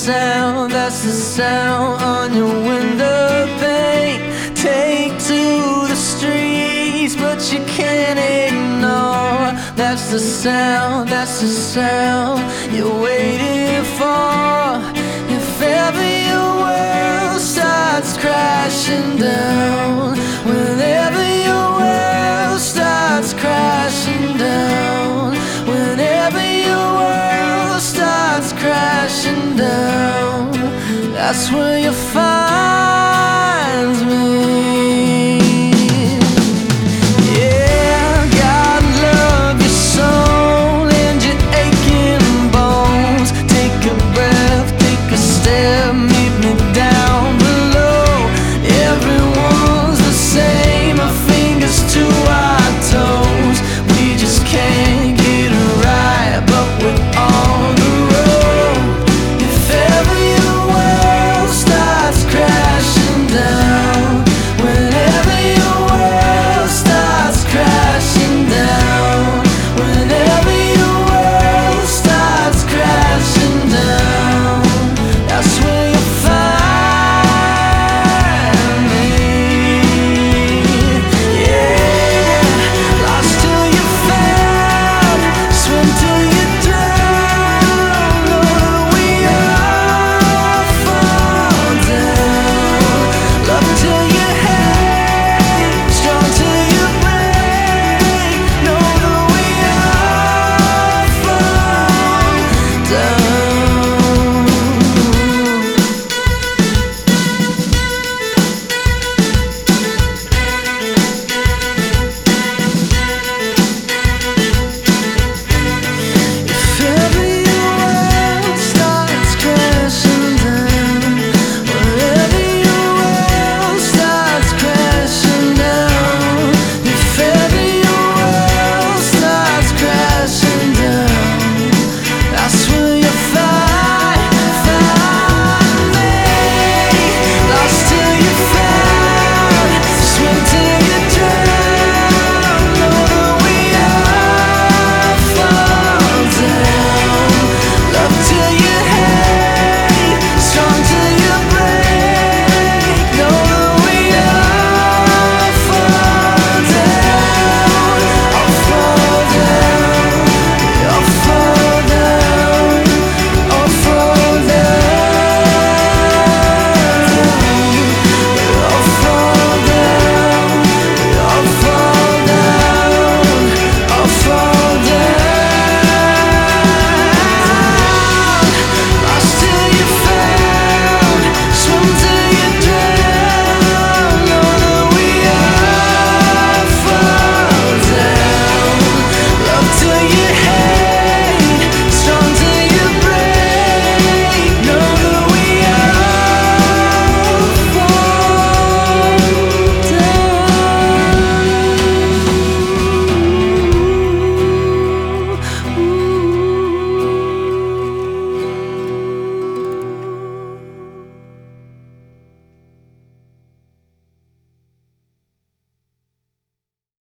sound, that's the sound on your window pane. Take to the streets, but you can't ignore. That's the sound, that's the sound you're waiting for. If ever your world starts crashing down, whenever your world starts crashing down, whenever your world starts crashing down, that's when you